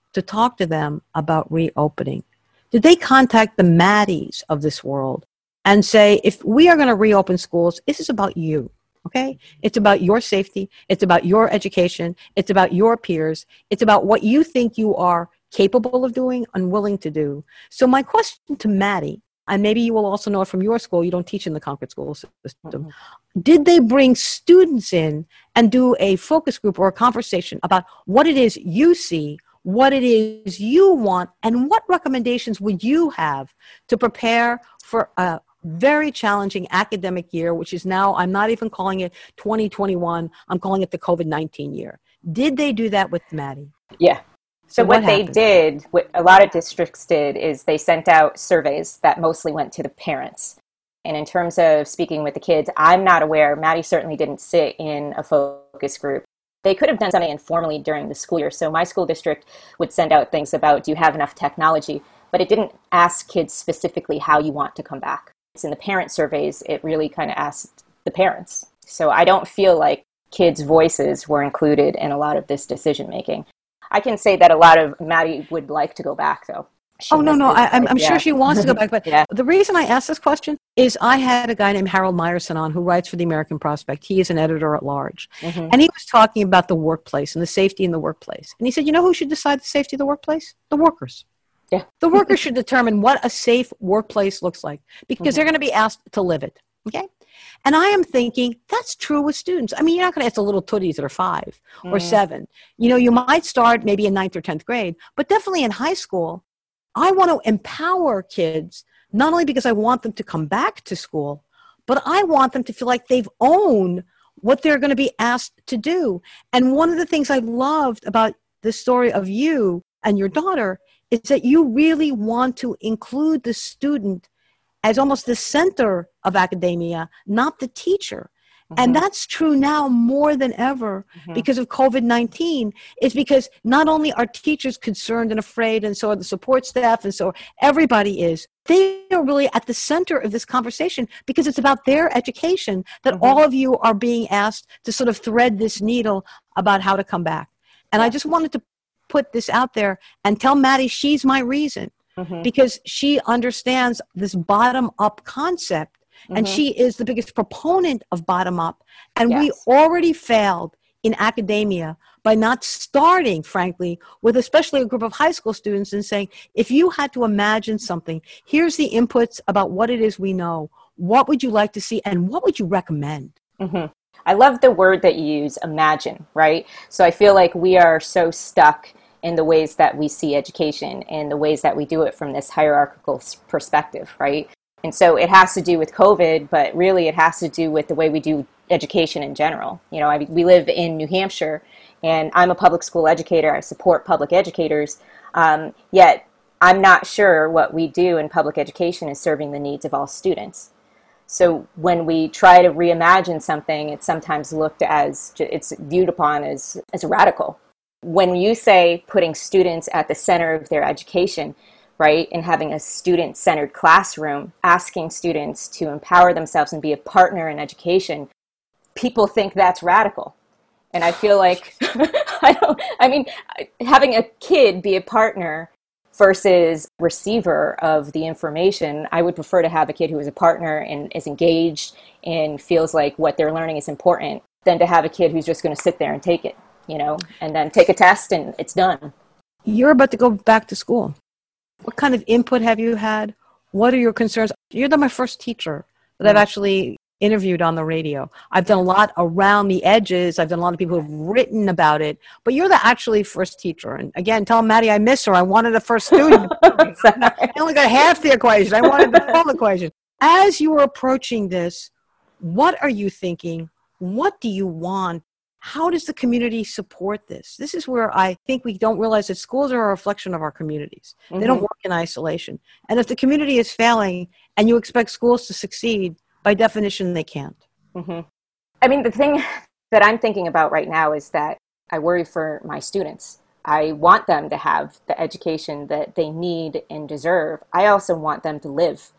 to talk to them about reopening? Did they contact the Maddies of this world and say, if we are going to reopen schools, this is about you, okay? It's about your safety. It's about your education. It's about your peers. It's about what you think you are capable of doing and willing to do. So my question to Maddie, and maybe you will also know it from your school, you don't teach in the Concord school system, did they bring students in and do a focus group or a conversation about what it is you see, what it is you want, and what recommendations would you have to prepare for a very challenging academic year, which is now, I'm not even calling it 2021, I'm calling it the COVID-19 year. Did they do that with Maddie? Yeah. So what they happened? did, what a lot of districts did, is they sent out surveys that mostly went to the parents. And in terms of speaking with the kids, I'm not aware, Maddie certainly didn't sit in a focus group. They could have done something informally during the school year. So my school district would send out things about, do you have enough technology? But it didn't ask kids specifically how you want to come back. It's in the parent surveys, it really kind of asked the parents. So I don't feel like kids' voices were included in a lot of this decision making. I can say that a lot of Maddie would like to go back, though. I'm sure she wants to go back. But Yeah. The reason I asked this question is I had a guy named Harold Meyerson on who writes for the American Prospect. He is an editor at large. Mm-hmm. And he was talking about the workplace and the safety in the workplace. And he said, you know who should decide the safety of the workplace? The workers. Yeah. The workers should determine what a safe workplace looks like because they're going to be asked to live it. Okay? And I am thinking that's true with students. I mean, you're not going to ask the little tooties that are 5 or 7. You know, you might start maybe in 9th or 10th grade, but definitely in high school, I want to empower kids, not only because I want them to come back to school, but I want them to feel like they've owned what they're going to be asked to do. And one of the things I loved about the story of you and your daughter is that you really want to include the student as almost the center of academia, not the teacher. And that's true now more than ever because of COVID-19. It's because not only are teachers concerned and afraid, and so are the support staff, and so everybody is. They are really at the center of this conversation because it's about their education that all of you are being asked to sort of thread this needle about how to come back. And I just wanted to put this out there and tell Maddie she's my reason because she understands this bottom-up concept. And she is the biggest proponent of bottom-up. And we already failed in academia by not starting, frankly, with especially a group of high school students and saying, if you had to imagine something, here's the inputs about what it is we know. What would you like to see? And what would you recommend? I love the word that you use, imagine, right? So I feel like we are so stuck in the ways that we see education and the ways that we do it from this hierarchical perspective, right? And so it has to do with COVID, but really it has to do with the way we do education in general. You know, we live in New Hampshire, and I'm a public school educator. I support public educators, yet I'm not sure what we do in public education is serving the needs of all students. So when we try to reimagine something, it's sometimes looked as, it's viewed upon as radical. When you say putting students at the center of their education, right, and having a student-centered classroom, asking students to empower themselves and be a partner in education, people think that's radical. And I feel like, having a kid be a partner versus receiver of the information, I would prefer to have a kid who is a partner and is engaged and feels like what they're learning is important than to have a kid who's just going to sit there and take it, you know, and then take a test and it's done. You're about to go back to school. What kind of input have you had? What are your concerns? You're my first teacher that I've actually interviewed on the radio. I've done a lot around the edges. I've done a lot of people who've written about it, but you're the actually first teacher. And again, tell Maddie I miss her. I wanted a first student. I only got half the equation. I wanted the full equation. As you were approaching this, what are you thinking? What do you want? How does the community support this? This is where I think we don't realize that schools are a reflection of our communities. They don't work in isolation. And if the community is failing and you expect schools to succeed, by definition, they can't. I mean, the thing that I'm thinking about right now is that I worry for my students. I want them to have the education that they need and deserve. I also want them to live.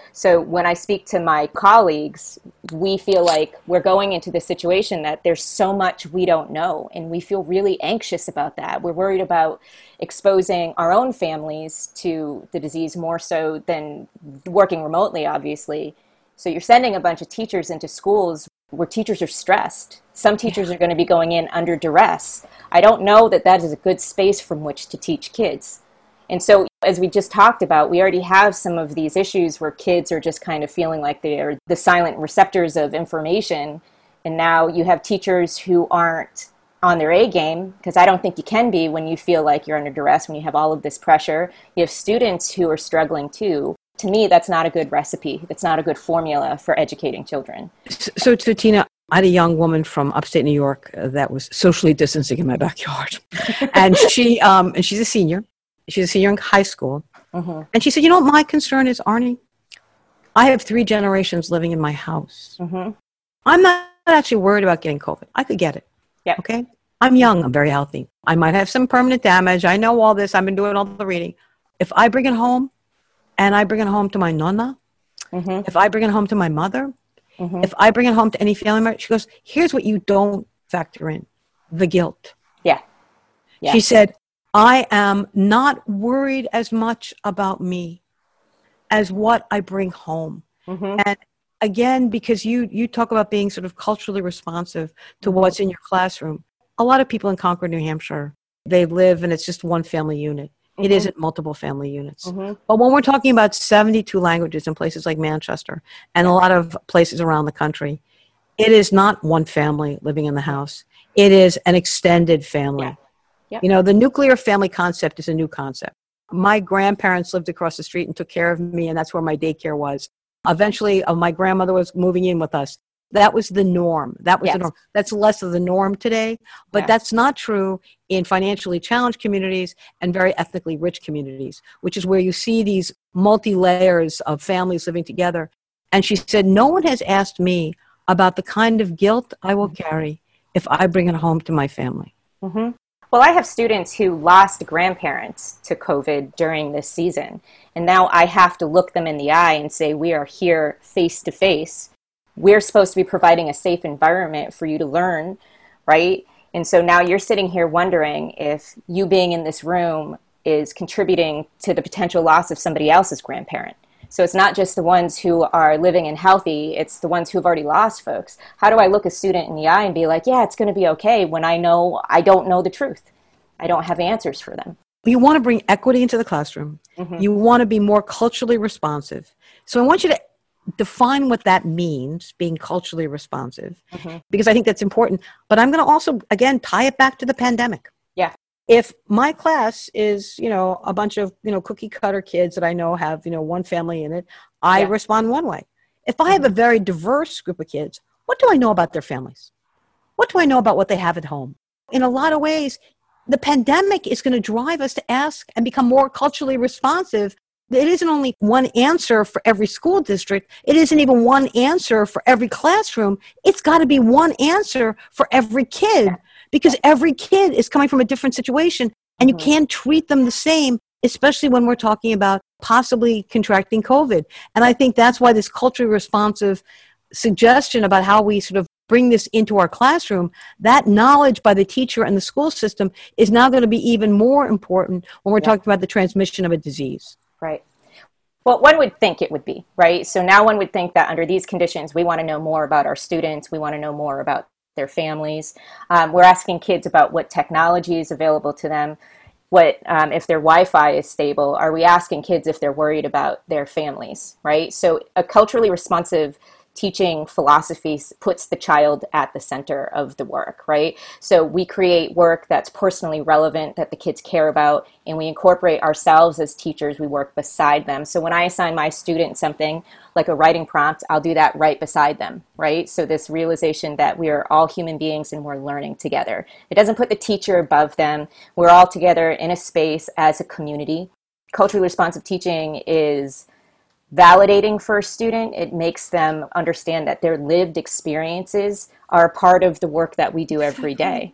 So when I speak to my colleagues, we feel like we're going into this situation that there's so much we don't know, and we feel really anxious about that. We're worried about exposing our own families to the disease more so than working remotely, obviously. So you're sending a bunch of teachers into schools where teachers are stressed. Some teachers are going to be going in under duress. I don't know that that is a good space from which to teach kids. And so, as we just talked about, we already have some of these issues where kids are just kind of feeling like they are the silent receptors of information. And now you have teachers who aren't on their A game, because I don't think you can be when you feel like you're under duress, when you have all of this pressure. You have students who are struggling too. To me, that's not a good recipe. That's not a good formula for educating children. So Tina, I had a young woman from upstate New York that was socially distancing in my backyard. And she's a senior. She's a senior in high school. Mm-hmm. And she said, what my concern is, Arnie? I have 3 generations living in my house. Mm-hmm. I'm not actually worried about getting COVID. I could get it. Yeah. Okay? I'm young. I'm very healthy. I might have some permanent damage. I know all this. I've been doing all the reading. If I bring it home, and I bring it home to my nonna, mm-hmm. if I bring it home to my mother, mm-hmm. if I bring it home to any family member, she goes, here's what you don't factor in, the guilt. Yeah. Yes. She said, I am not worried as much about me as what I bring home. Mm-hmm. And again, because you talk about being sort of culturally responsive to what's in your classroom. A lot of people in Concord, New Hampshire, they live and it's just one family unit. Mm-hmm. It isn't multiple family units. Mm-hmm. But when we're talking about 72 languages in places like Manchester and a lot of places around the country, it is not one family living in the house. It is an extended family. Yeah. Yep. The nuclear family concept is a new concept. My grandparents lived across the street and took care of me, and that's where my daycare was. Eventually, my grandmother was moving in with us. That was the norm. That was the norm. That's less of the norm today, but that's not true in financially challenged communities and very ethnically rich communities, which is where you see these multi-layers of families living together. And she said, no one has asked me about the kind of guilt I will carry if I bring it home to my family. Mm-hmm. Well, I have students who lost grandparents to COVID during this season, and now I have to look them in the eye and say, we are here face to face. We're supposed to be providing a safe environment for you to learn, right? And so now you're sitting here wondering if you being in this room is contributing to the potential loss of somebody else's grandparent. So it's not just the ones who are living and healthy, it's the ones who have already lost folks. How do I look a student in the eye and be like, yeah, it's going to be okay, when I know I don't know the truth? I don't have answers for them. You want to bring equity into the classroom. Mm-hmm. You want to be more culturally responsive. So I want you to define what that means, being culturally responsive, mm-hmm. because I think that's important. But I'm going to also, again, tie it back to the pandemic. Yeah. If my class is, a bunch of, cookie cutter kids that I know have, one family in it, I respond one way. If I have a very diverse group of kids, what do I know about their families? What do I know about what they have at home? In a lot of ways, the pandemic is going to drive us to ask and become more culturally responsive. It isn't only one answer for every school district. It isn't even one answer for every classroom. It's got to be one answer for every kid, because every kid is coming from a different situation, and you can't treat them the same, especially when we're talking about possibly contracting COVID. And I think that's why this culturally responsive suggestion about how we sort of bring this into our classroom, that knowledge by the teacher and the school system is now going to be even more important when we're talking about the transmission of a disease. Right. Well, one would think it would be, right? So now one would think that under these conditions, we want to know more about our students. We want to know more about their families. We're asking kids about what technology is available to them, what if their Wi-Fi is stable. Are we asking kids if they're worried about their families, right? So a culturally responsive teaching philosophy puts the child at the center of the work, right? So we create work that's personally relevant, that the kids care about, and we incorporate ourselves as teachers. We work beside them. So when I assign my student something like a writing prompt, I'll do that right beside them, right? So this realization that we are all human beings and we're learning together. It doesn't put the teacher above them. We're all together in a space as a community. Culturally responsive teaching is validating for a student. It makes them understand that their lived experiences are a part of the work that we do every day.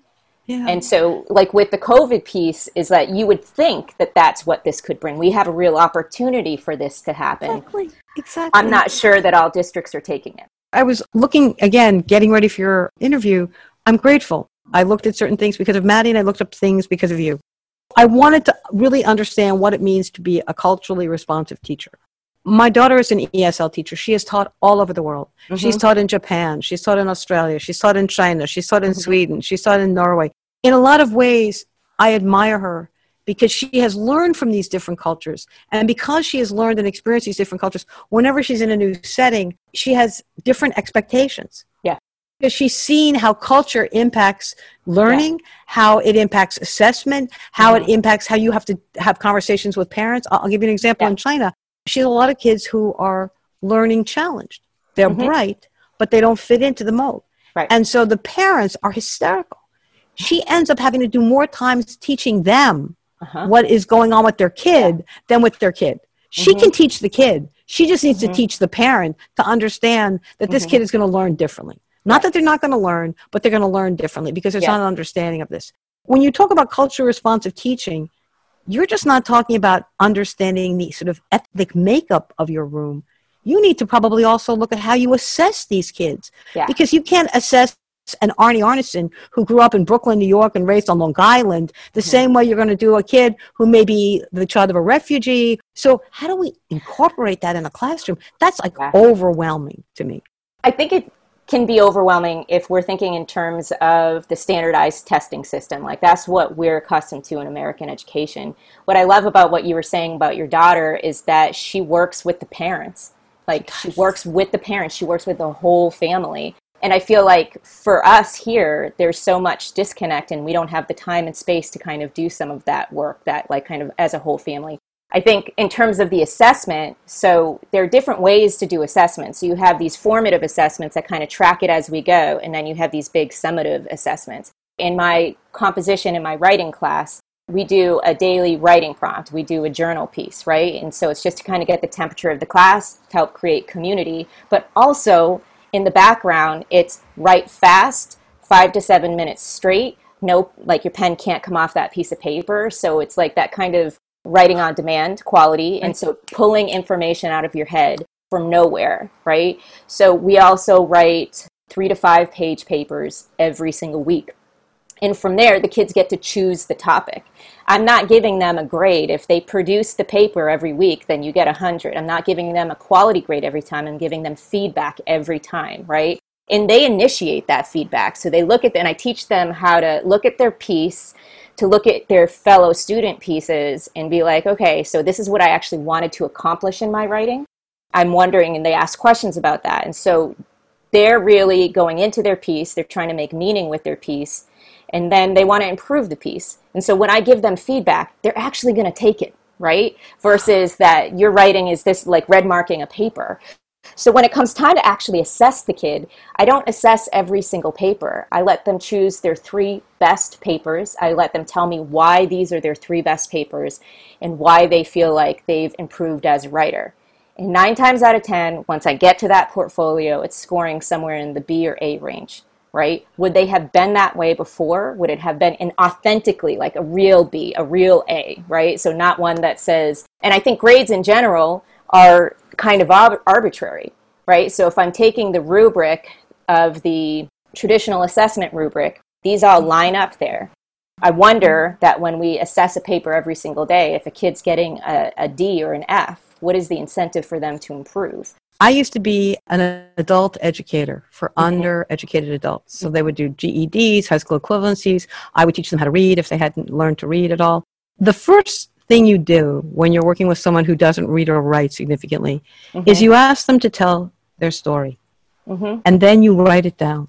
Yeah. And so, like with the COVID piece, is that you would think that that's what this could bring. We have a real opportunity for this to happen. Exactly. I'm not sure that all districts are taking it. I was looking, again, getting ready for your interview. I'm grateful. I looked at certain things because of Maddie, and I looked up things because of you. I wanted to really understand what it means to be a culturally responsive teacher. My daughter is an ESL teacher. She has taught all over the world. Mm-hmm. She's taught in Japan. She's taught in Australia. She's taught in China. She's taught in Sweden. She's taught in Norway. In a lot of ways, I admire her because she has learned from these different cultures. And because she has learned and experienced these different cultures, whenever she's in a new setting, she has different expectations. Yeah. Because she's seen how culture impacts learning, how it impacts assessment, how it impacts how you have to have conversations with parents. I'll give you an example in China. She has a lot of kids who are learning challenged. They're bright, but they don't fit into the mold. Right. And so the parents are hysterical. She ends up having to do more times teaching them what is going on with their kid than with their kid. She can teach the kid. She just needs to teach the parent to understand that this kid is going to learn differently. Not that they're not going to learn, but they're going to learn differently because there's not an understanding of this. When you talk about culturally responsive teaching, you're just not talking about understanding the sort of ethnic makeup of your room. You need to probably also look at how you assess these kids. Yeah. Because you can't assess an Arnie Arneson who grew up in Brooklyn, New York, and raised on Long Island the same way you're going to do a kid who may be the child of a refugee. So how do we incorporate that in a classroom? That's like overwhelming to me. I think it can be overwhelming if we're thinking in terms of the standardized testing system. Like that's what we're accustomed to in American education. What I love about what you were saying about your daughter is that she works with the parents. Like she works with the parents. She works with the whole family. And I feel like for us here, there's so much disconnect and we don't have the time and space to kind of do some of that work that like kind of as a whole family. I think in terms of the assessment, so there are different ways to do assessments. So you have these formative assessments that kind of track it as we go, and then you have these big summative assessments. In my composition, in my writing class, we do a daily writing prompt. We do a journal piece, right? And so it's just to kind of get the temperature of the class, to help create community. But also, in the background, it's write fast, 5 to 7 minutes straight. No, like your pen can't come off that piece of paper. So it's like that kind of writing on demand quality, and so pulling information out of your head from nowhere, right? So we also write 3 to 5 page papers every single week. And from there, the kids get to choose the topic. I'm not giving them a grade. If they produce the paper every week, then you get 100. I'm not giving them a quality grade every time. I'm giving them feedback every time, right? And they initiate that feedback. So they look at, and I teach them how to look at their piece, to look at their fellow student pieces and be like, okay, so this is what I actually wanted to accomplish in my writing. I'm wondering, and they ask questions about that. And so they're really going into their piece, they're trying to make meaning with their piece, and then they want to improve the piece. And so when I give them feedback, they're actually going to take it, right? Versus that your writing is this like red marking a paper. So when it comes time to actually assess the kid, I don't assess every single paper. I let them choose their 3 best papers. I let them tell me why these are their 3 best papers and why they feel like they've improved as a writer. And 9 times out of 10, once I get to that portfolio, it's scoring somewhere in the B or A range, right? Would they have been that way before? Would it have been an authentically like a real B, a real A, right? So not one that says, and I think grades in general are kind of arbitrary, right? So if I'm taking the rubric of the traditional assessment rubric, these all line up there. I wonder that when we assess a paper every single day, if a kid's getting a D or an F, what is the incentive for them to improve? I used to be an adult educator for undereducated adults. So they would do GEDs, high school equivalencies. I would teach them how to read if they hadn't learned to read at all. The first thing you do when you're working with someone who doesn't read or write significantly is you ask them to tell their story. And then you write it down.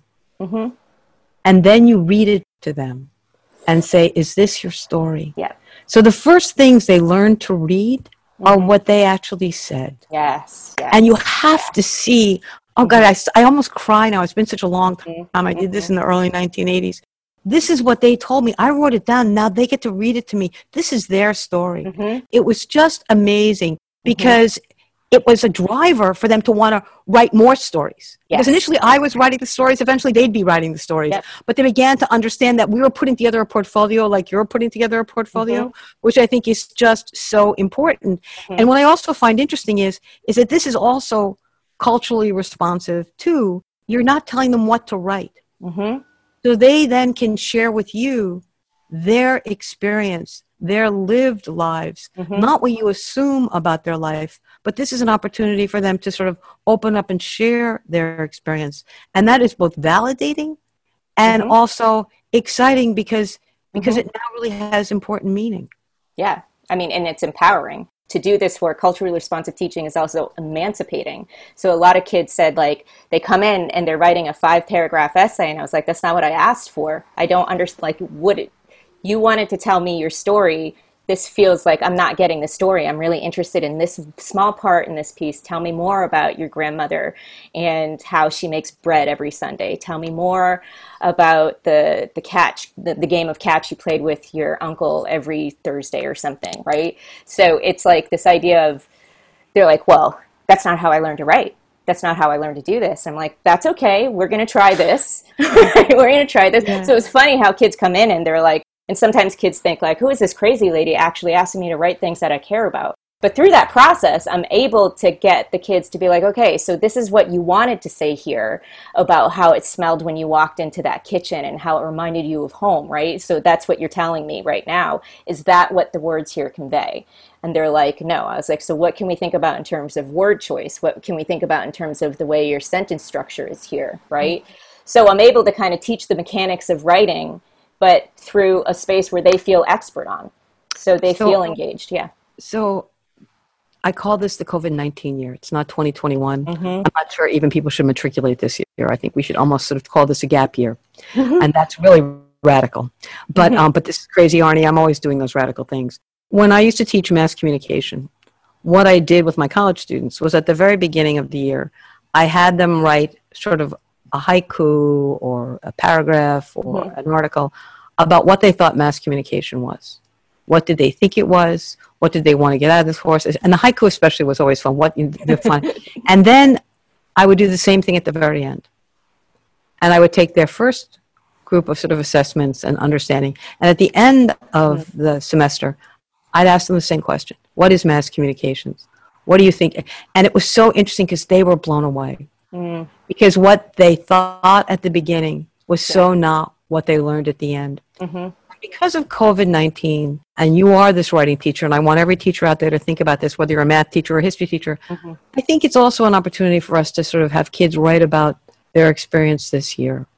And then you read it to them and say, is this your story? Yeah. So the first things they learn to read are what they actually said. Yes. And you have to see, oh God, I almost cry now. It's been such a long time. I did this in the early 1980s. This is what they told me. I wrote it down. Now they get to read it to me. This is their story. It was just amazing because it was a driver for them to want to write more stories. Yes. Because initially I was writing the stories, eventually they'd be writing the stories. Yep. But they began to understand that we were putting together a portfolio like you're putting together a portfolio, which I think is just so important. And what I also find interesting is that this is also culturally responsive to, you're not telling them what to write. So they then can share with you their experience, their lived lives, not what you assume about their life, but this is an opportunity for them to sort of open up and share their experience. And that is both validating and also exciting because it now really has important meaning. Yeah. I mean, and it's empowering. To do this for culturally responsive teaching is also emancipating. So a lot of kids said, like, they come in and they're writing a 5-paragraph essay, and I was like, that's not what I asked for. I don't understand, like, you wanted to tell me your story. This feels like I'm not getting the story. I'm really interested in this small part in this piece. Tell me more about your grandmother and how she makes bread every Sunday. Tell me more about the game of catch you played with your uncle every Thursday or something, right? So it's like this idea of, they're like, well, that's not how I learned to write. That's not how I learned to do this. I'm like, that's okay. We're going to try this. We're going to try this. Yeah. So it's funny how kids come in and they're like, and sometimes kids think like, who is this crazy lady actually asking me to write things that I care about? But through that process, I'm able to get the kids to be like, okay, so this is what you wanted to say here about how it smelled when you walked into that kitchen and how it reminded you of home, right? So that's what you're telling me right now. Is that what the words here convey? And they're like, no. I was like, so what can we think about in terms of word choice? What can we think about in terms of the way your sentence structure is here, right? So I'm able to kind of teach the mechanics of writing, but through a space where they feel expert on. So they feel engaged, yeah. So I call this the COVID-19 year. It's not 2021. I'm not sure even people should matriculate this year. I think we should almost sort of call this a gap year. And that's really radical. But but this is crazy, Arnie. I'm always doing those radical things. When I used to teach mass communication, what I did with my college students was at the very beginning of the year, I had them write sort of a haiku or a paragraph or an article about what they thought mass communication was. What did they think it was? What did they want to get out of this course? And the haiku especially was always fun. And then I would do the same thing at the very end. And I would take their first group of sort of assessments and understanding. And at the end of the semester, I'd ask them the same question. What is mass communications? What do you think? And it was so interesting because they were blown away. Because what they thought at the beginning was so not what they learned at the end. Because of COVID-19, and you are this writing teacher, and I want every teacher out there to think about this, whether you're a math teacher or a history teacher, I think it's also an opportunity for us to sort of have kids write about their experience this year.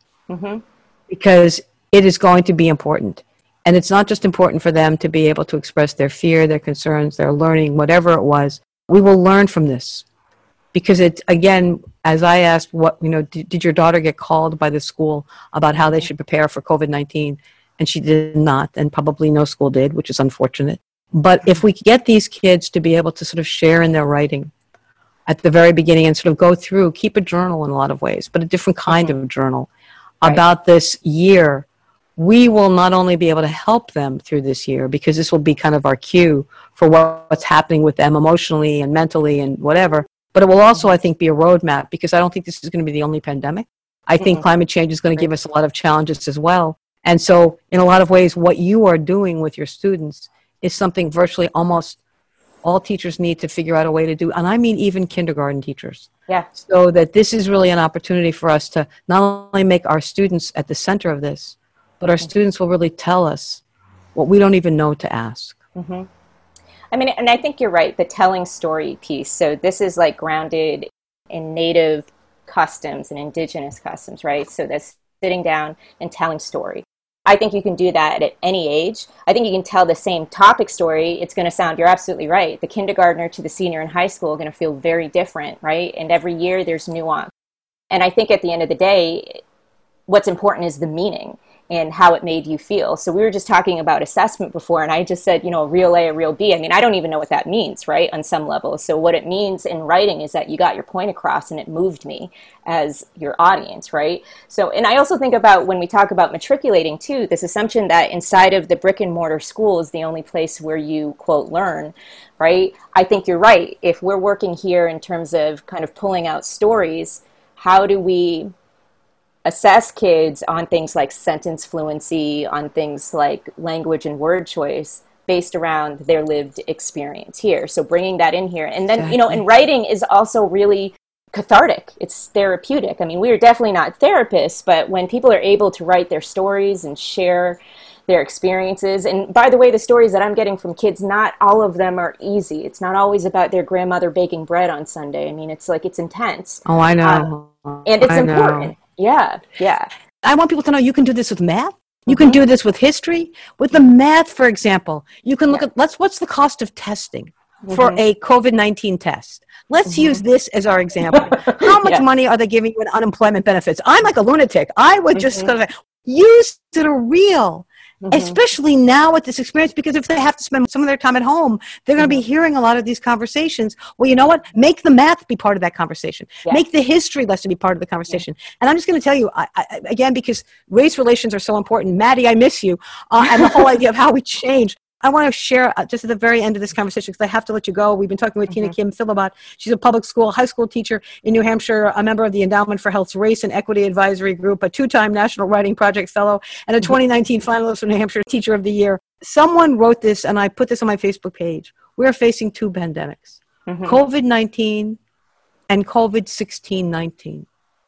Because it is going to be important. And it's not just important for them to be able to express their fear, their concerns, their learning, whatever it was. We will learn from this. Because it's, again, as I asked, did your daughter get called by the school about how they should prepare for COVID-19? And she did not, and probably no school did, which is unfortunate. But if we get these kids to be able to sort of share in their writing at the very beginning and sort of go through, keep a journal in a lot of ways, but a different kind of journal about this year, we will not only be able to help them through this year, because this will be kind of our cue for what's happening with them emotionally and mentally and whatever, but it will also, I think, be a roadmap, because I don't think this is going to be the only pandemic. I think climate change is going to give us a lot of challenges as well. And so in a lot of ways, what you are doing with your students is something virtually almost all teachers need to figure out a way to do. And I mean even kindergarten teachers. Yeah. So that this is really an opportunity for us to not only make our students at the center of this, but our students will really tell us what we don't even know to ask. I mean, and I think you're right, the telling story piece. So this is like grounded in Native customs and indigenous customs, right? So that's sitting down and telling story. I think you can do that at any age. I think you can tell the same topic story. It's going to sound, you're absolutely right. The kindergartner to the senior in high school are going to feel very different, right? And every year there's nuance. And I think at the end of the day, what's important is the meaning. and how it made you feel. So we were just talking about assessment before, and I just said, a real A, a real B. I mean, I don't even know what that means, right, on some level. So what it means in writing is that you got your point across and it moved me as your audience, right? So, and I also think about when we talk about matriculating too, this assumption that inside of the brick and mortar school is the only place where you, quote, learn, right? I think you're right. If we're working here in terms of kind of pulling out stories, how do we assess kids on things like sentence fluency, on things like language and word choice based around their lived experience here? So bringing that in here. And then, and writing is also really cathartic. It's therapeutic. I mean, we are definitely not therapists, but when people are able to write their stories and share their experiences, and by the way, the stories that I'm getting from kids, not all of them are easy. It's not always about their grandmother baking bread on Sunday. I mean, it's intense. Oh, I know. And it's important. Yeah. I want people to know you can do this with math. You can do this with history. With the math, for example, you can look at, what's the cost of testing for a COVID-19 test? Let's use this as our example. How much money are they giving you in unemployment benefits? I'm like a lunatic. I would just use that are real. Especially now with this experience, because if they have to spend some of their time at home, they're going to be hearing a lot of these conversations. Well, you know what? Make the math be part of that conversation. Make the history lesson be part of the conversation. And I'm just going to tell you, again, because race relations are so important. Maddie, I miss you. And the whole idea of how we change. I want to share just at the very end of this conversation, because I have to let you go. We've been talking with Tina Kim Philibot. She's a public school, high school teacher in New Hampshire, a member of the Endowment for Health's Race and Equity Advisory Group, a 2-time National Writing Project Fellow, and a 2019 finalist for New Hampshire Teacher of the Year. Someone wrote this, and I put this on my Facebook page. We are facing two pandemics, COVID-19 and COVID-16-19.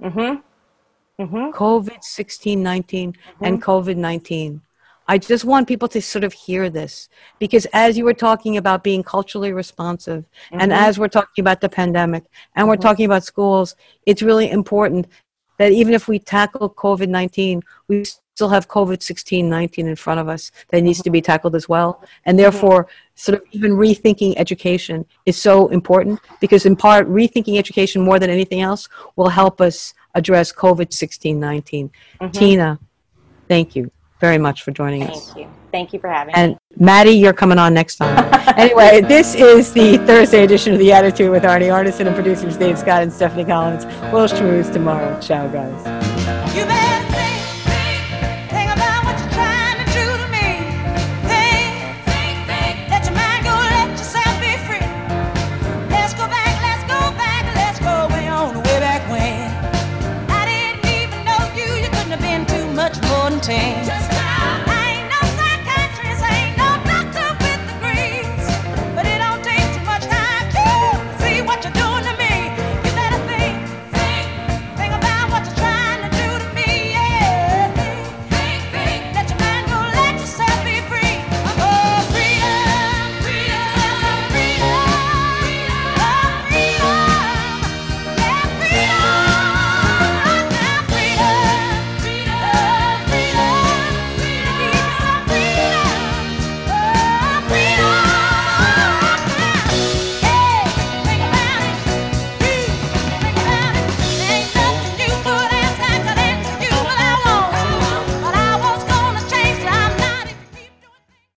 COVID-16-19 and COVID-19. I just want people to sort of hear this, because as you were talking about being culturally responsive, and as we're talking about the pandemic, and we're talking about schools, it's really important that even if we tackle COVID-19, we still have COVID-16-19 in front of us that needs to be tackled as well. And therefore, sort of even rethinking education is so important, because in part, rethinking education more than anything else will help us address COVID-16-19. Tina, thank you very much for joining us. Thank you for having me. And Maddie, you're coming on next time. Anyway, this is the Thursday edition of The Attitude with Arnie Arnesen and producers Dave Scott and Stephanie Collins. We'll schmooze tomorrow. Ciao, guys.